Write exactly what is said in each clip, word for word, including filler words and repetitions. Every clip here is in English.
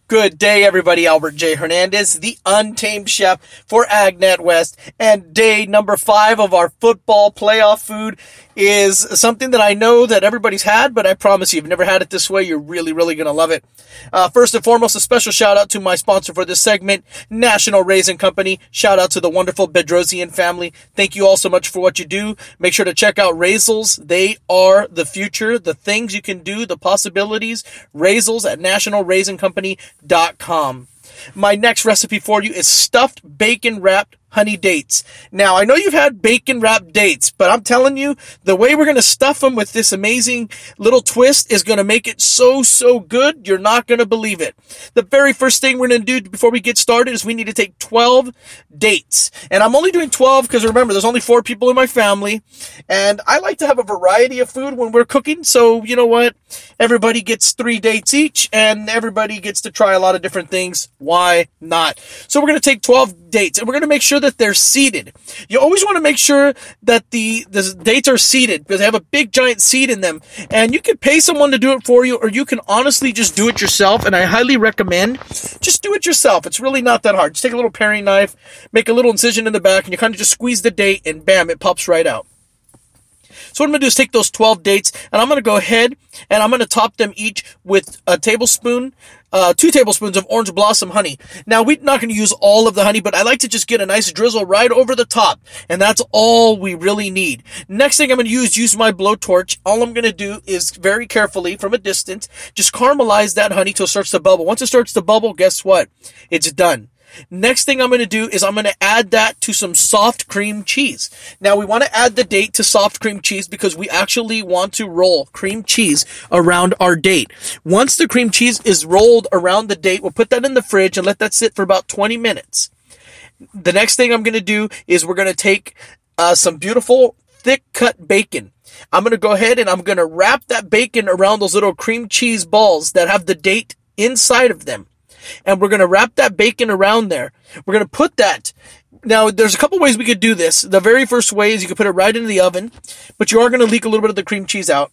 Good day, everybody. Albert J. Hernandez, the Untamed Chef for AgNet West. And day number five of our football playoff food is something that I know that everybody's had, but I promise you, if you've never had it this way, you're really, really going to love it. Uh, first and foremost, a special shout out to my sponsor for this segment, National Raisin Company. Shout out to the wonderful Bedrosian family. Thank you all so much for what you do. Make sure to check out Raisels. They are the future, the things you can do, the possibilities. Raisels at national raisin company dot com. My next recipe for you is stuffed bacon wrapped honey dates. Now, I know you've had bacon wrapped dates, but I'm telling you, the way we're going to stuff them with this amazing little twist is going to make it so, so good, you're not going to believe it. The very first thing we're going to do before we get started is we need to take twelve dates. And I'm only doing twelve because remember, there's only four people in my family, and I like to have a variety of food when we're cooking, so you know what? Everybody gets three dates each, and everybody gets to try a lot of different things. Why not? So we're going to take twelve dates, and we're going to make sure that they're seeded. You always want to make sure that the, the dates are seeded because they have a big giant seed in them. And you can pay someone to do it for you, or you can honestly just do it yourself. And I highly recommend just do it yourself. It's really not that hard. Just take a little paring knife, make a little incision in the back, and you kind of just squeeze the date, and bam, it pops right out. So what I'm going to do is take those twelve dates, and I'm going to go ahead and I'm going to top them each with a tablespoon, uh, two tablespoons of orange blossom honey. Now, we're not going to use all of the honey, but I like to just get a nice drizzle right over the top, and that's all we really need. Next thing I'm going to use, use my blowtorch. All I'm going to do is very carefully, from a distance, just caramelize that honey till it starts to bubble. Once it starts to bubble, guess what? It's done. Next thing I'm going to do is I'm going to add that to some soft cream cheese. Now, we want to add the date to soft cream cheese because we actually want to roll cream cheese around our date. Once the cream cheese is rolled around the date, we'll put that in the fridge and let that sit for about twenty minutes. The next thing I'm going to do is we're going to take uh, some beautiful thick cut bacon. I'm going to go ahead and I'm going to wrap that bacon around those little cream cheese balls that have the date inside of them. And we're going to wrap that bacon around there. We're going to put that. Now, there's a couple ways we could do this. The very first way is you can put it right into the oven, but you are going to leak a little bit of the cream cheese out.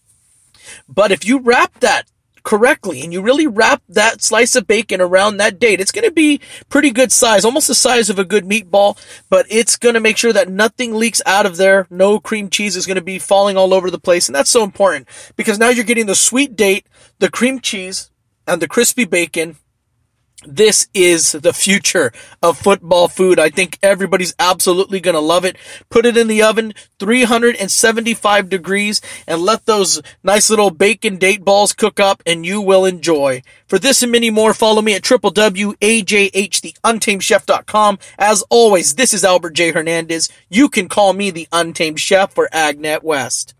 But if you wrap that correctly and you really wrap that slice of bacon around that date, it's going to be pretty good size, almost the size of a good meatball, but it's going to make sure that nothing leaks out of there. No cream cheese is going to be falling all over the place. And that's so important because now you're getting the sweet date, the cream cheese, and the crispy bacon. This is the future of football food. I think everybody's absolutely going to love it. Put it in the oven, three hundred seventy-five degrees, and let those nice little bacon date balls cook up, and you will enjoy. For this and many more, follow me at w w w dot a j h the untamed chef dot com. As always, this is Albert J. Hernandez. You can call me the Untamed Chef for AgNet West.